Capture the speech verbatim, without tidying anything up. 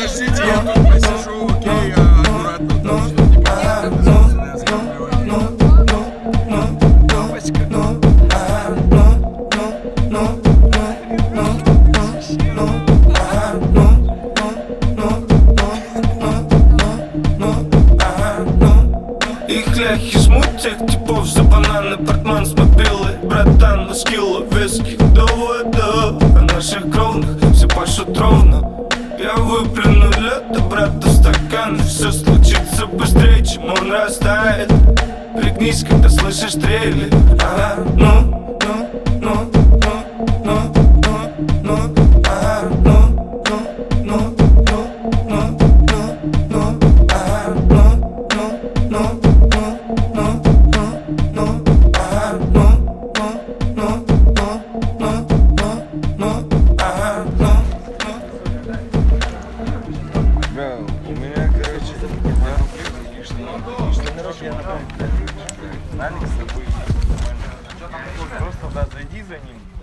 подождите, я тут посижу, окей, аккуратно, там что не Их ляхи жмут тех типов за бананы, портман с мобилой. Братан, на скиллу виски довода, а наших кровных все пашут ровно. Я выплюну лето, брата, в стакан, и все случится быстрее, чем он растает. Пригнись, когда слышишь трели. Ага, ну, ну, ну, ну, ну, ну, ну, ага, ну, ну, ну, ну, ну, ну, ну, ага, ну, ну, ну. Бля, у меня, короче, я рублю лишние. Что на руке, я напомню, Алекс с тобой. Просто, да, зайди за ним.